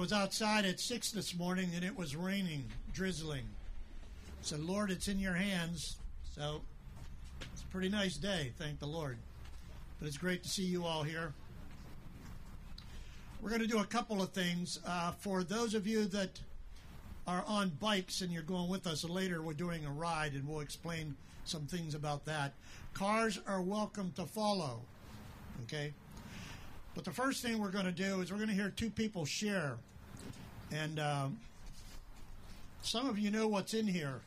was outside at 6 this morning, and it was raining, drizzling. I said, Lord, it's in your hands. So it's a pretty nice day, thank the Lord. But it's great to see you all here. We're going to do a couple of things. For those of you that are on bikes and you're going with us later, we're doing a ride, and we'll explain some things about that. Cars are welcome to follow, okay? But the first thing we're going to do is we're going to hear two people share. And some of you know what's in here.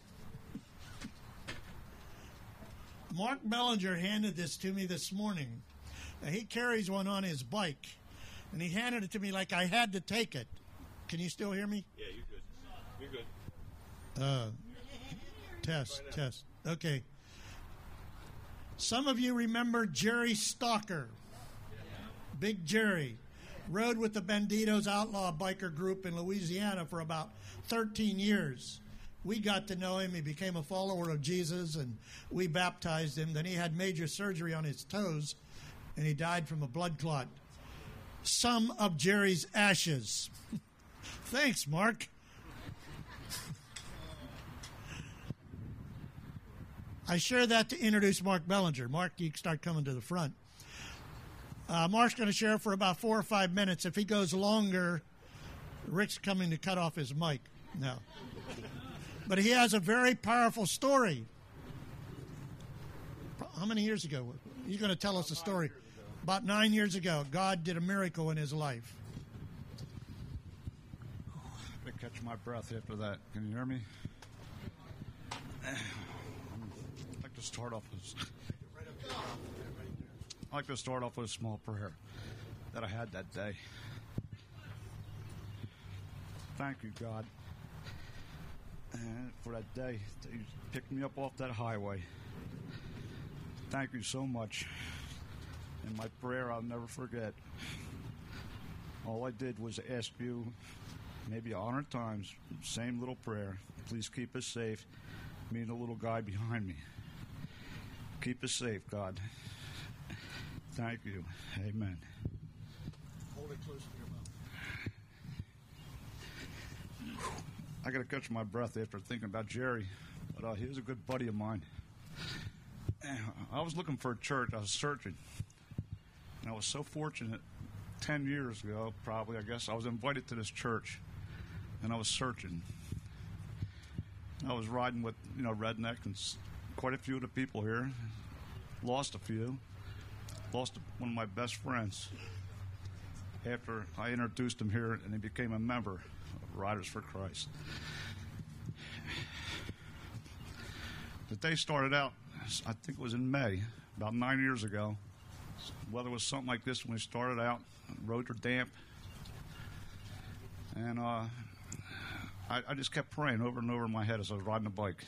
Mark Bellinger handed this to me this morning. Now, he carries one on his bike, and he handed it to me like I had to take it. Can you still hear me? Yeah, you're good. You're good. Test. Okay. Some of you remember Jerry Stalker. Big Jerry rode with the Bandidos outlaw biker group in Louisiana for about 13 years. We got to know him. He became a follower of Jesus, and we baptized him. Then he had major surgery on his toes, and he died from a blood clot. Some of Jerry's ashes. Thanks, Mark. I share that to introduce Mark Bellinger. Mark, you can start coming to the front. Mark's going to share for about 4 or 5 minutes. If he goes longer, Rick's coming to cut off his mic. No. But he has a very powerful story. How many years ago? He's going to tell us a story. About 9 years ago, God did a miracle in his life. I catch my breath after that. Can you hear me? I'd like to start off with a small prayer that I had that day. Thank you, God, for that day that you picked me up off that highway. Thank you so much. And my prayer I'll never forget. All I did was ask you maybe 100 times, same little prayer. Please keep us safe. Me and the little guy behind me. Keep us safe, God. Thank you. Amen. Hold it close to your mouth. I got to catch my breath after thinking about Jerry, but he was a good buddy of mine. I was looking for a church. I was searching. And I was so fortunate 10 years ago, probably, I guess, I was invited to this church, and I was searching. I was riding with, redneck and quite a few of the people here. Lost a few. Lost one of my best friends after I introduced him here, and he became a member of Riders for Christ. The day started out, I think it was in May, about 9 years ago. Weather was something like this when we started out. Roads were damp. And I just kept praying over and over in my head as I was riding the bike.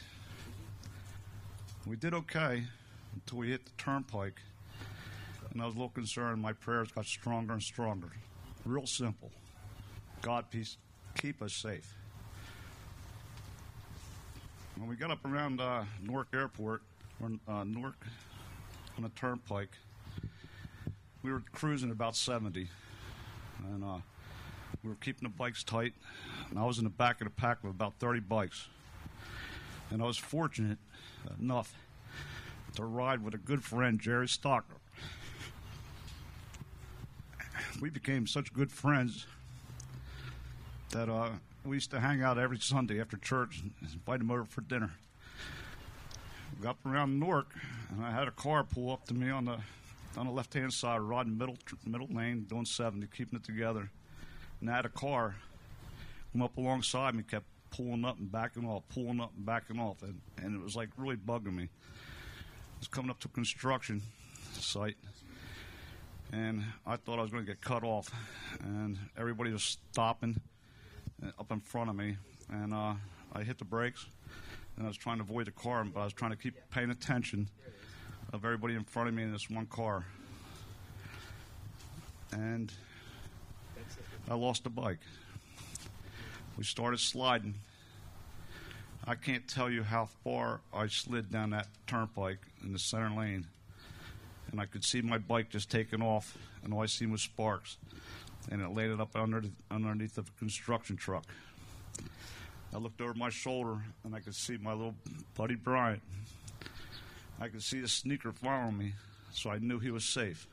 We did okay until we hit the turnpike. And I was a little concerned. My prayers got stronger and stronger. Real simple. God, please keep us safe. When we got up around Newark Airport, or Newark on the turnpike, we were cruising about 70. And we were keeping the bikes tight. And I was in the back of the pack with about 30 bikes. And I was fortunate enough to ride with a good friend, Jerry Stalker. We became such good friends that we used to hang out every Sunday after church and invite him over for dinner. We got up around Newark, and I had a car pull up to me on the left-hand side, riding middle lane, doing 70, keeping it together. And I had a car come up alongside me, kept pulling up and backing off, and it was like really bugging me. It was coming up to a construction site, and I thought I was going to get cut off, and everybody was stopping up in front of me, and I hit the brakes, and I was trying to avoid the car, but I was trying to keep paying attention of everybody in front of me in this one car, and I lost the bike. We started sliding. I can't tell you how far I slid down that turnpike in the center lane. And I could see my bike just taking off, and all I seen was sparks. and it landed up underneath of a construction truck. I looked over my shoulder, and I could see my little buddy Brian. I could see his sneaker following me, so I knew he was safe.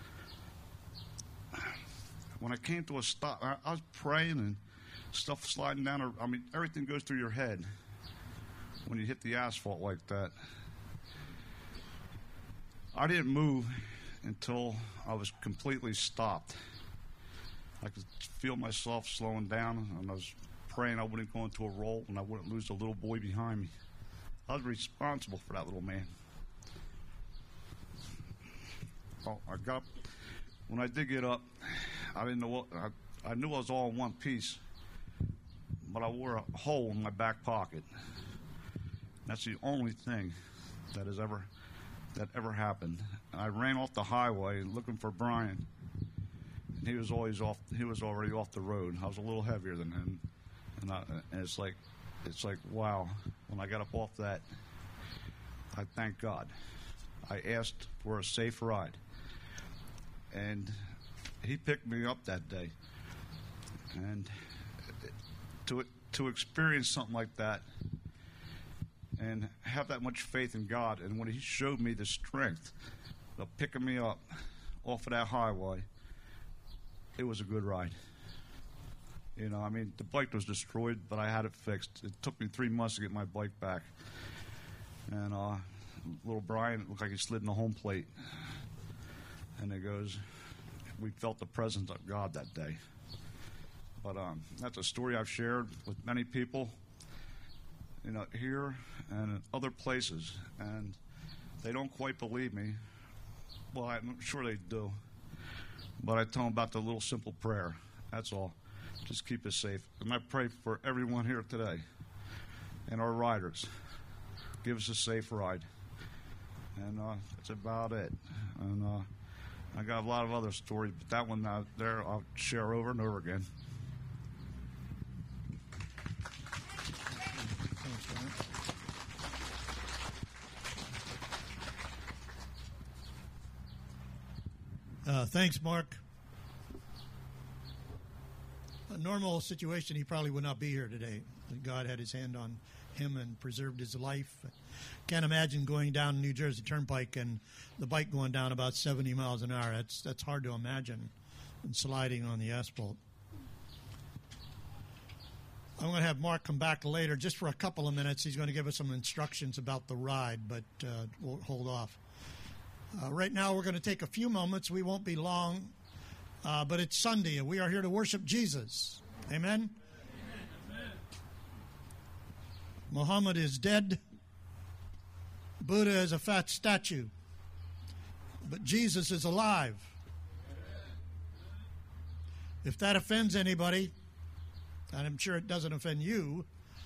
When I came to a stop, I was praying and stuff sliding down. I mean, everything goes through your head when you hit the asphalt like that. I didn't move until I was completely stopped. I could feel myself slowing down, and I was praying I wouldn't go into a roll and I wouldn't lose the little boy behind me. I was responsible for that little man. Oh, I got up. When I did get up, I didn't know what I knew I was all in one piece, but I wore a hole in my back pocket. That's the only thing that ever happened. I ran off the highway looking for Brian, and he was already off the road. I was a little heavier than him, and it's like wow. When I got up off that, I thank God. I asked for a safe ride, and he picked me up that day. And to experience something like that and have that much faith in God, and when he showed me the strength of picking me up off of that highway, it was a good ride. You know, I mean, the bike was destroyed, but I had it fixed. It took me 3 months to get my bike back. And little Brian, it looked like he slid in the home plate. And it goes, we felt the presence of God that day. But that's a story I've shared with many people, you know, here and in other places. And they don't quite believe me. Well, I'm sure they do. But I tell them about the little simple prayer. That's all. Just keep us safe. And I pray for everyone here today and our riders. Give us a safe ride. And that's about it. And I got a lot of other stories, but that one out there I'll share over and over again. Thanks, Mark. A normal situation, he probably would not be here today. God had his hand on him and preserved his life. Can't imagine going down New Jersey Turnpike and the bike going down about 70 miles an hour. That's hard to imagine, and sliding on the asphalt. I'm going to have Mark come back later just for a couple of minutes. He's going to give us some instructions about the ride, but we'll hold off. Right now we're going to take a few moments. We won't be long, but it's Sunday, and we are here to worship Jesus. Amen? Amen. Muhammad is dead. Buddha is a fat statue. But Jesus is alive. If that offends anybody, and I'm sure it doesn't offend you,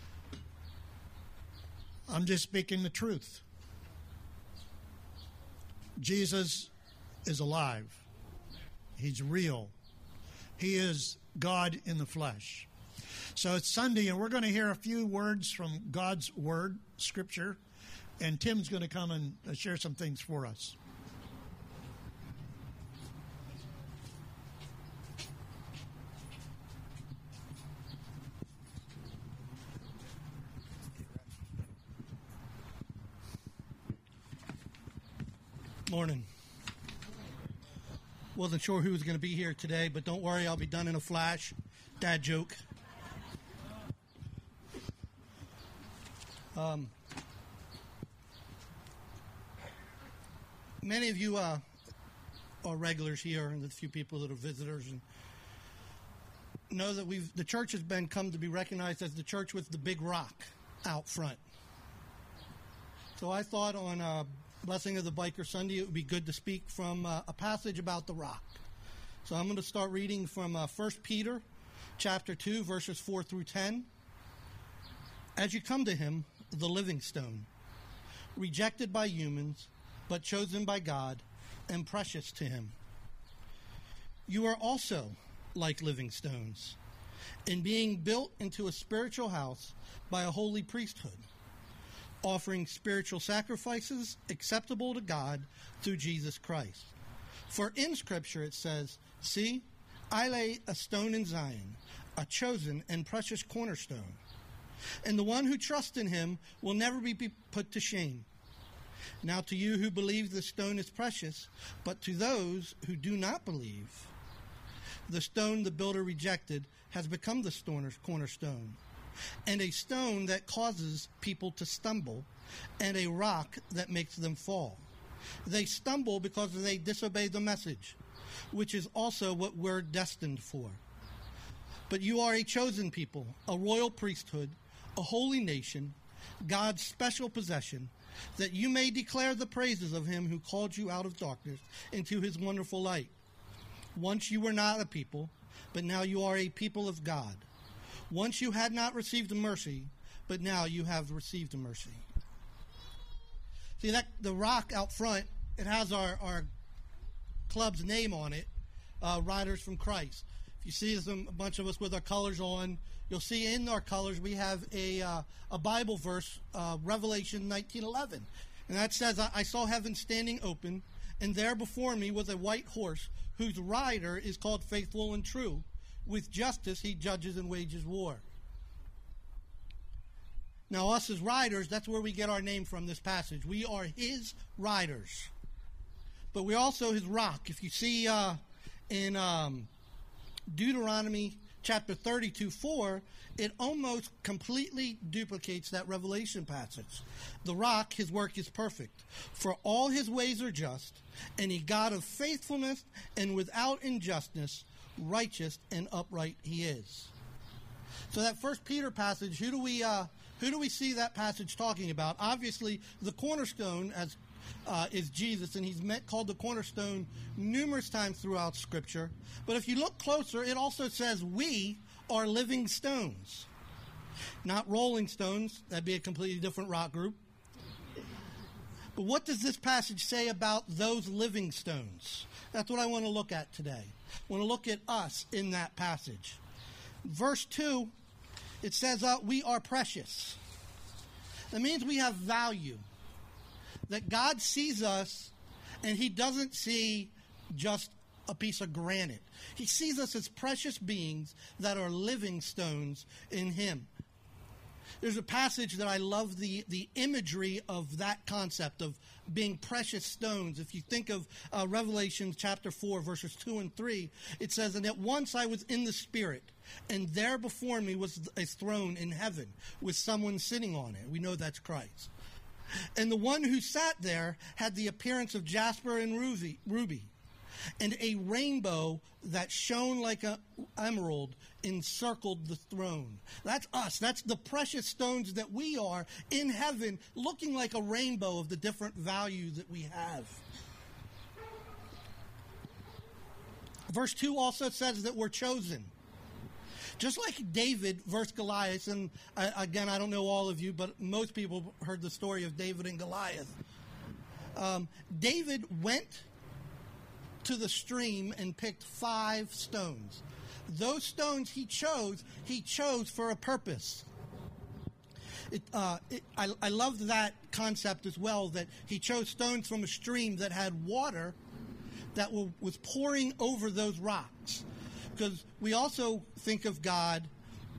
I'm just speaking the truth. Jesus is alive. He's real. He is God in the flesh. So it's Sunday, and we're going to hear a few words from God's Word, Scripture, and Tim's going to come and share some things for us. Morning. Wasn't sure who was going to be here today, but don't worry, I'll be done in a flash. Dad joke. Many of you are regulars here, and a few people that are visitors, and know that the church has come to be recognized as the church with the big rock out front. So I thought on Blessing of the Biker Sunday, it would be good to speak from a passage about the rock. So I'm going to start reading from 1 Peter chapter 2, verses 4 through 10. As you come to him, the living stone, rejected by humans, but chosen by God and precious to him. You are also like living stones, in being built into a spiritual house by a holy priesthood, offering spiritual sacrifices acceptable to God through Jesus Christ. For in Scripture it says, "See, I lay a stone in Zion, a chosen and precious cornerstone. And the one who trusts in him will never be put to shame. Now to you who believe the stone is precious, but to those who do not believe, the stone the builder rejected has become the cornerstone, and a stone that causes people to stumble, and a rock that makes them fall. They stumble because they disobey the message, which is also what we're destined for. But you are a chosen people, a royal priesthood, a holy nation, God's special possession, that you may declare the praises of him who called you out of darkness into his wonderful light. Once you were not a people, but now you are a people of God. Once you had not received mercy, but now you have received mercy. See, that the rock out front, it has our club's name on it, Riders from Christ. If you see a bunch of us with our colors on, you'll see in our colors we have a Bible verse, Revelation 19:11. And that says, I saw heaven standing open, and there before me was a white horse, whose rider is called Faithful and True. With justice he judges and wages war. Now us as riders, that's where we get our name from this passage. We are his riders. But we're also his rock. If you see in Deuteronomy chapter 32:4, it almost completely duplicates that Revelation passage. The rock, his work is perfect. For all his ways are just, and a God of faithfulness and without injustice, righteous and upright he is. So that First Peter passage, who do we see that passage talking about? Obviously, the cornerstone is Jesus, and he's called the cornerstone numerous times throughout Scripture. But if you look closer, it also says we are living stones. Not rolling stones. That'd be a completely different rock group. But what does this passage say about those living stones? That's what I want to look at today. I want to look at us in that passage. Verse 2, it says we are precious. That means we have value. That God sees us, and he doesn't see just a piece of granite. He sees us as precious beings that are living stones in him. There's a passage that I love the imagery of that concept of being precious stones. If you think of Revelation chapter 4, verses 2 and 3, it says, and at once I was in the Spirit, and there before me was a throne in heaven with someone sitting on it. We know that's Christ. And the one who sat there had the appearance of jasper and ruby, and a rainbow that shone like an emerald encircled the throne. That's us. That's the precious stones that we are in heaven, looking like a rainbow of the different value that we have. Verse 2 also says that we're chosen. Just like David versus Goliath, and again, I don't know all of you, but most people heard the story of David and Goliath. David went to the stream and picked 5 stones. Those stones he chose for a purpose. I love that concept as well, that he chose stones from a stream that had water that was pouring over those rocks. Because we also think of God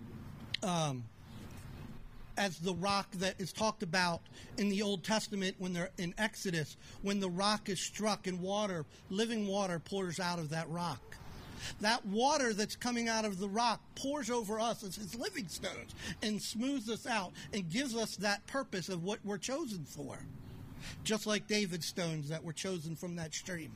as the rock that is talked about in the Old Testament when they're in Exodus, when the rock is struck and water, living water, pours out of that rock. That water that's coming out of the rock pours over us as his living stones and smooths us out and gives us that purpose of what we're chosen for. Just like David's stones that were chosen from that stream.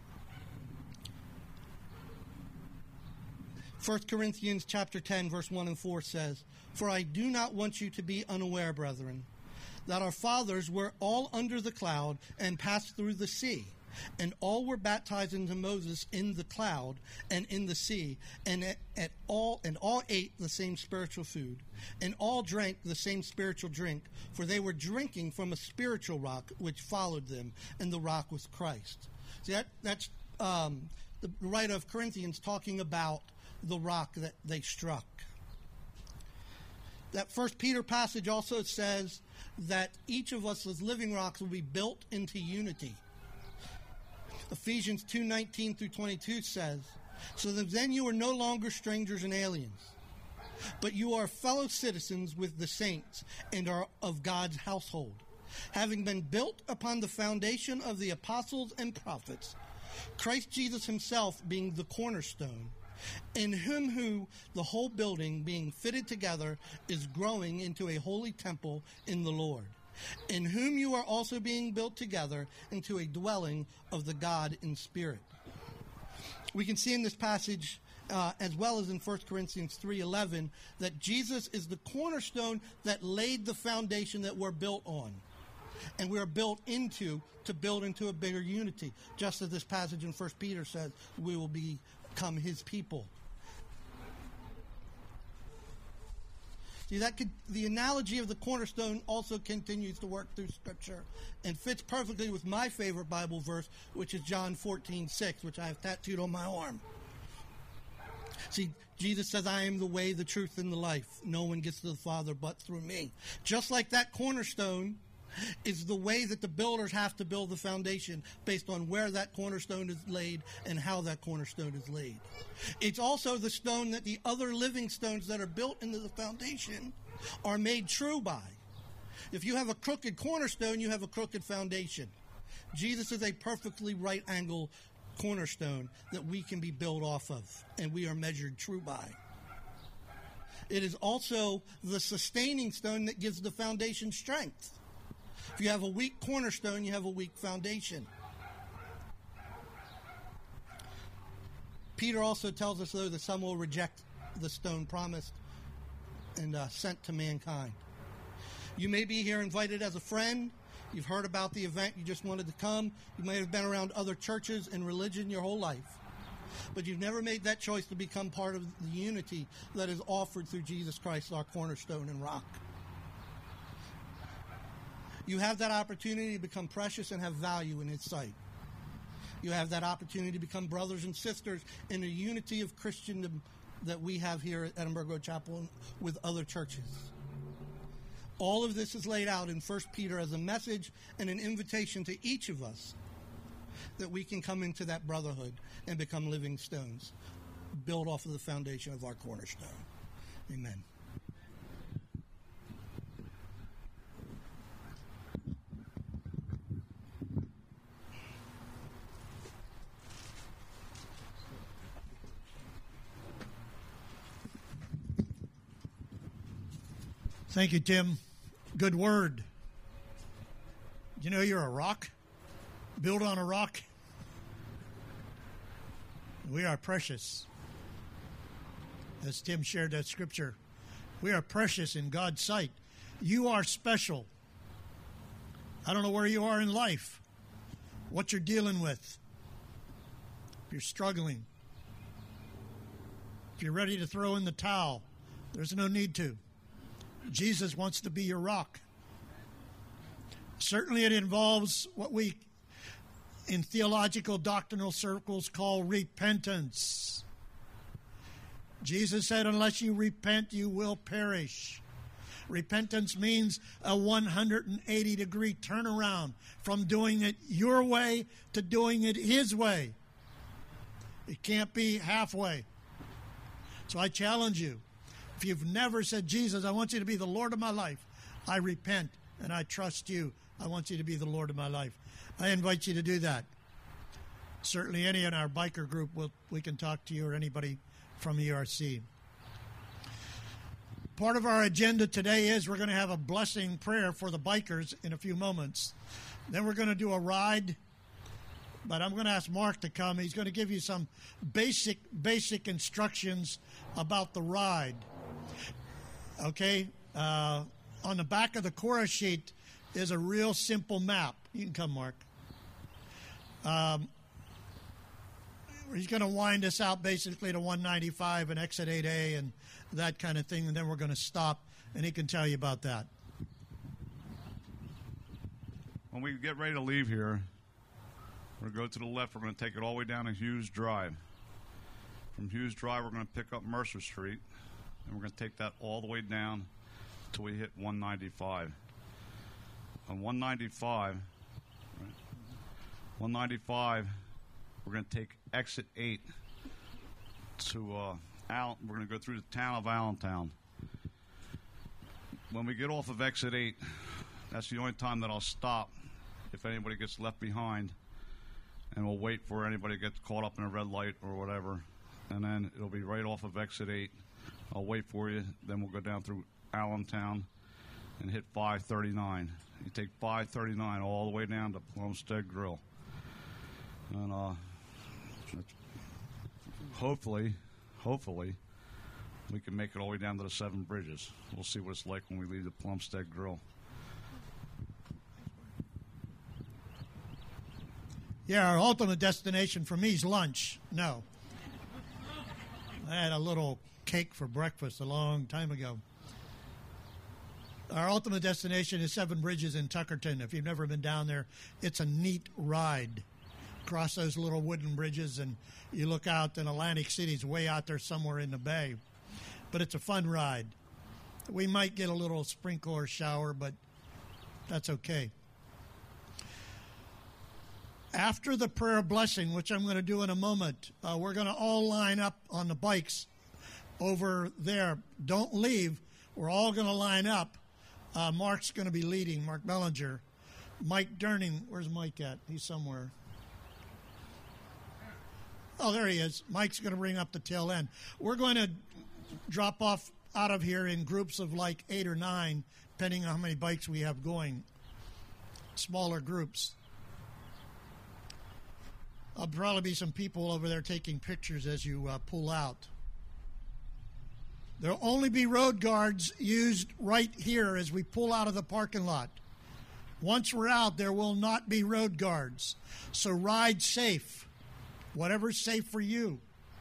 1 Corinthians chapter 10, verse 1 and 4 says, for I do not want you to be unaware, brethren, that our fathers were all under the cloud and passed through the sea, and all were baptized into Moses in the cloud and in the sea, and all ate the same spiritual food, and all drank the same spiritual drink, for they were drinking from a spiritual rock which followed them, and the rock was Christ. See, that's the writer of Corinthians talking about the rock that they struck. That First Peter passage also says that each of us as living rocks will be built into unity. Ephesians 2:19 through 22 says, So that then you are no longer strangers and aliens, but you are fellow citizens with the saints and are of God's household, having been built upon the foundation of the apostles and prophets, Christ Jesus himself being the cornerstone, in who the whole building being fitted together is growing into a holy temple in the Lord, in whom you are also being built together into a dwelling of the God in spirit. We can see in this passage, as well as in 1 Corinthians 3:11, that Jesus is the cornerstone that laid the foundation that we're built on. And we are built into to build into a bigger unity. Just as this passage in 1 Peter says, we will become his people. See, the analogy of the cornerstone also continues to work through Scripture and fits perfectly with my favorite Bible verse, which is John 14:6, which I have tattooed on my arm. See, Jesus says, I am the way, the truth, and the life. No one gets to the Father but through me. Just like that cornerstone is the way that the builders have to build the foundation based on where that cornerstone is laid and how that cornerstone is laid. It's also the stone that the other living stones that are built into the foundation are made true by. If you have a crooked cornerstone, you have a crooked foundation. Jesus is a perfectly right angle cornerstone that we can be built off of, and we are measured true by. It is also the sustaining stone that gives the foundation strength. If you have a weak cornerstone, you have a weak foundation. Peter also tells us, though, that some will reject the stone promised and sent to mankind. You may be here invited as a friend. You've heard about the event. You just wanted to come. You may have been around other churches and religion your whole life. But you've never made that choice to become part of the unity that is offered through Jesus Christ, our cornerstone and rock. You have that opportunity to become precious and have value in his sight. You have that opportunity to become brothers and sisters in the unity of Christendom that we have here at Edinburgh Road Chapel with other churches. All of this is laid out in 1 Peter as a message and an invitation to each of us that we can come into that brotherhood and become living stones, built off of the foundation of our cornerstone. Amen. Thank you, Tim. Good word. You know you're a rock? Built on a rock? We are precious. As Tim shared that scripture, we are precious in God's sight. You are special. I don't know where you are in life, what you're dealing with. If you're struggling, if you're ready to throw in the towel, there's no need to. Jesus wants to be your rock. Certainly it involves what we in theological doctrinal circles call repentance. Jesus said, unless you repent, you will perish. Repentance means a 180-degree turnaround from doing it your way to doing it his way. It can't be halfway. So I challenge you. If you've never said, Jesus, I want you to be the Lord of my life, I repent and I trust you. I want you to be the Lord of my life. I invite you to do that. Certainly any in our biker group, we can talk to you or anybody from ERC. Part of our agenda today is we're going to have a blessing prayer for the bikers in a few moments. Then we're going to do a ride, but I'm going to ask Mark to come. He's going to give you some basic instructions about the ride. Okay, on the back of the chorus sheet is a real simple map. You can come, Mark. He's going to wind us out basically to 195 and exit 8A and that kind of thing, and then we're going to stop, and he can tell you about that. When we get ready to leave here, we're going to go to the left. We're going to take it all the way down to Hughes Drive. From Hughes Drive, we're going to pick up Mercer Street, and we're going to take that all the way down until we hit 195. On 195, we're going to take exit 8 to we're going to go through the town of Allentown. When we get off of exit 8, that's the only time that I'll stop if anybody gets left behind, and we'll wait for anybody to get caught up in a red light or whatever, and then it'll be right off of exit 8. I'll wait for you, then we'll go down through Allentown and hit 539. You take 539 all the way down to Plumstead Grill. And hopefully, we can make it all the way down to the 7 Bridges. We'll see what it's like when we leave the Plumstead Grill. Yeah, our ultimate destination for me is lunch. No. I had a little cake for breakfast a long time ago. Our ultimate destination is 7 Bridges in Tuckerton. If you've never been down there, it's a neat ride. Cross those little wooden bridges, and you look out, and Atlantic City's way out there somewhere in the bay. But it's a fun ride. We might get a little sprinkler shower, but that's okay. After the prayer of blessing, which I'm going to do in a moment, we're going to all line up on the bikes over there. Don't leave. We're all going to line up. Mark's going to be leading, Mark Bellinger. Mike Durning, where's Mike at? He's somewhere. Oh, there he is. Mike's going to bring up the tail end. We're going to drop off out of here in groups of like 8 or 9, depending on how many bikes we have going. Smaller groups. There'll probably be some people over there taking pictures as you pull out. There'll only be road guards used right here as we pull out of the parking lot. Once we're out, there will not be road guards. So ride safe. Whatever's safe for you.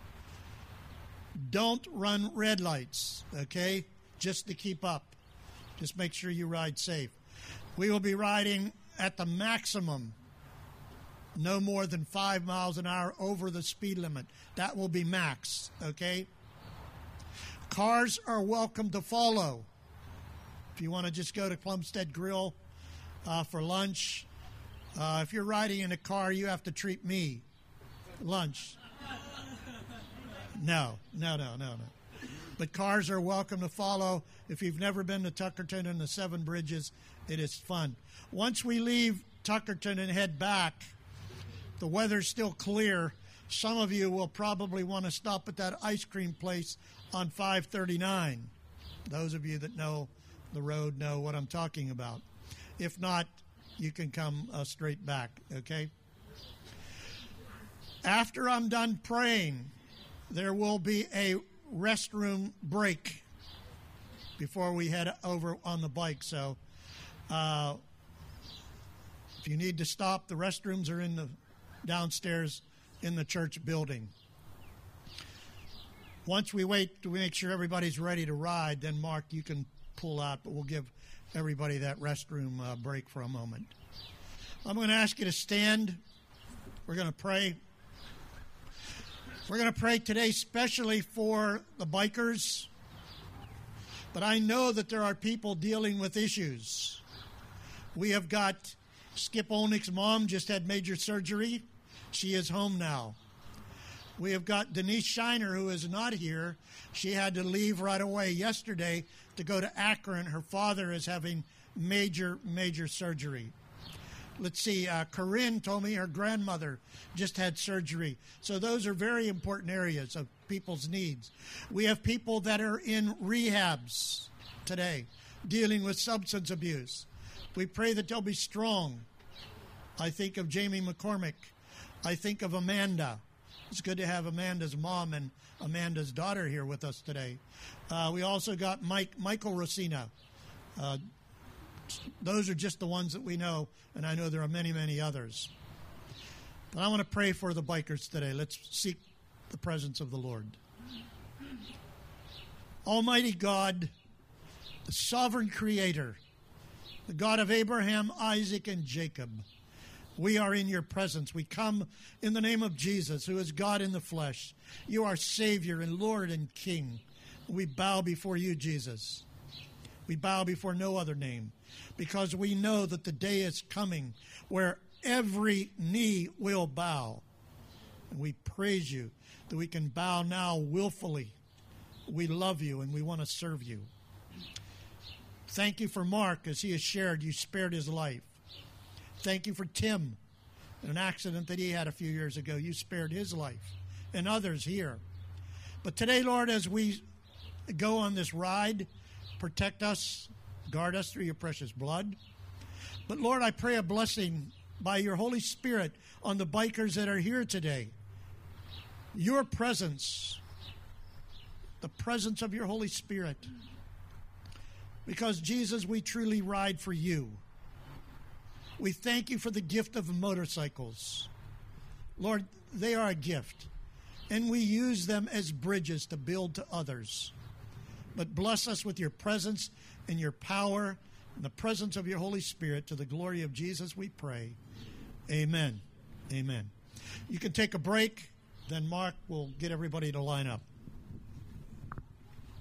Don't run red lights, okay? Just to keep up. Just make sure you ride safe. We will be riding at the maximum, no more than 5 miles an hour over the speed limit. That will be max, okay? Cars are welcome to follow. If you want to just go to Plumstead Grill for lunch, if you're riding in a car, you have to treat me. Lunch. No. But cars are welcome to follow. If you've never been to Tuckerton and the 7 Bridges, it is fun. Once we leave Tuckerton and head back, the weather's still clear. Some of you will probably want to stop at that ice cream place on 539. Those of you that know the road know what I'm talking about. If not, you can come straight back, okay? After I'm done praying, there will be a restroom break before we head over on the bike. So if you need to stop, the restrooms are in the downstairs in the church building. Once we wait to make sure everybody's ready to ride, then Mark, you can pull out, but we'll give everybody that restroom break for a moment. I'm going to ask you to stand. We're going to pray. We're going to pray today specially for the bikers, but I know that there are people dealing with issues. We have got Skip Olnick's mom just had major surgery. She is home now. We have got Denise Shiner, who is not here. She had to leave right away yesterday to go to Akron. Her father is having major surgery. Let's see, Corinne told me her grandmother just had surgery. So those are very important areas of people's needs. We have people that are in rehabs today dealing with substance abuse. We pray that they'll be strong. I think of Jamie McCormick. I think of Amanda. It's good to have Amanda's mom and Amanda's daughter here with us today. We also got Michael Rosina. Those are just the ones that we know, and I know there are many, many others. But I want to pray for the bikers today. Let's seek the presence of the Lord. Almighty God, the sovereign creator, the God of Abraham, Isaac, and Jacob, we are in your presence. We come in the name of Jesus, who is God in the flesh. You are Savior and Lord and King. We bow before you, Jesus. We bow before no other name, because we know that the day is coming where every knee will bow And we praise you that we can bow now willfully. We love you and we want to serve you. Thank you for Mark, as he has shared, you spared his life. Thank you for Tim, an accident that he had a few years ago. You spared his life and others here. But today, Lord, as we go on this ride, protect us, guard us through your precious blood. But Lord, I pray a blessing by your Holy Spirit on the bikers that are here today. Your presence, the presence of your Holy Spirit. Because, Jesus, we truly ride for you. We thank you for the gift of motorcycles. Lord, they are a gift, and we use them as bridges to build to others. But bless us with your presence and your power and the presence of your Holy Spirit. To the glory of Jesus, we pray. Amen. Amen. You can take a break, then Mark will get everybody to line up.